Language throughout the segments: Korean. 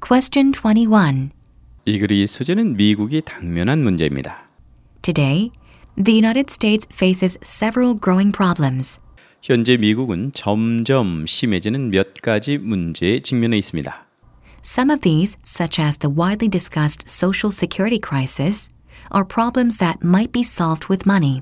Question 21. 이 글의 소재는 미국이 당면한 문제입니다. Today, the United States faces several growing problems. 현재 미국은 점점 심해지는 몇 가지 문제에 직면해 있습니다. Some of these, such as the widely discussed social security crisis, are problems that might be solved with money.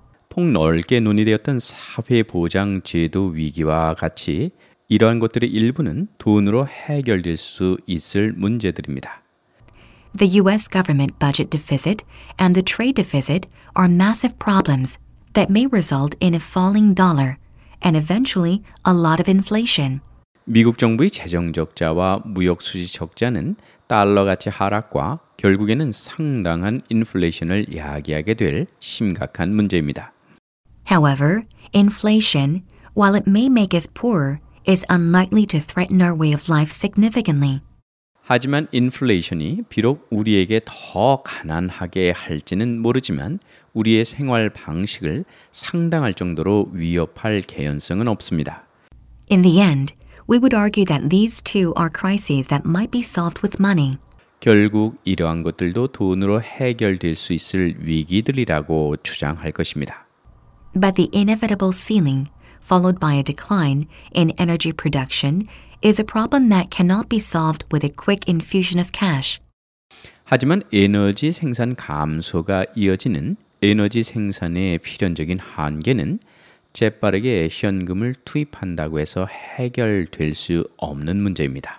폭넓게 논의되었던 사회보장 제도 위기와 같이 이러한 것들의 일부는 돈으로 해결될 수 있을 문제들입니다. The U.S. government budget deficit and the trade deficit are massive problems that may result in a falling dollar and eventually a lot of inflation. 미국 정부의 재정 적자와 무역 수지 적자는 달러 가치 하락과 결국에는 상당한 인플레이션을 야기하게 될 심각한 문제입니다. However, inflation, while it may make us poorer, is unlikely to threaten our way of life significantly. 하지만 인플레이션이 비록 우리에게 더 가난하게 할지는 모르지만 우리의 생활 방식을 상당할 정도로 위협할 개연성은 없습니다. In the end, we would argue that these two are crises that might be solved with money. 결국 이러한 것들도 돈으로 해결될 수 있을 위기들이라고 주장할 것입니다. But the inevitable ceiling, followed by a decline in energy production, is a problem that cannot be solved with a quick infusion of cash. 하지만 에너지 생산 감소가 이어지는 에너지 생산의 필연적인 한계는 재빠르게 현금을 투입한다고 해서 해결될 수 없는 문제입니다.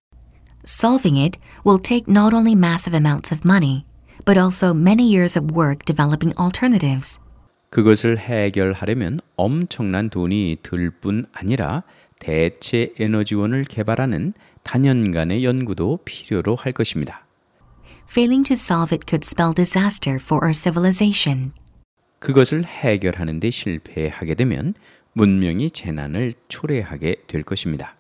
Solving it will take not only massive amounts of money, but also many years of work developing alternatives. 그것을 해결하려면 엄청난 돈이 들 뿐 아니라 대체 에너지원을 개발하는 단연간의 연구도 필요로 할 것입니다. Failing to solve it could spell disaster for our civilization. 그것을 해결하는 데 실패하게 되면 문명이 재난을 초래하게 될 것입니다.